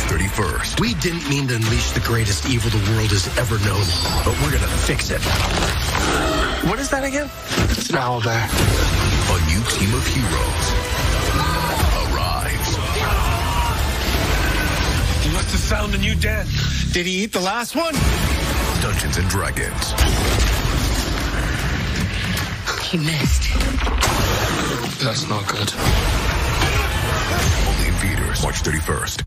31st. We didn't mean to unleash the greatest evil the world has ever known, but we're gonna fix it. What is that again? It's an owlbear. A new team of heroes arrives. He must have found a new den. Did he eat the last one? Dungeons and Dragons. He missed. That's not good. Only in theaters, March 31st.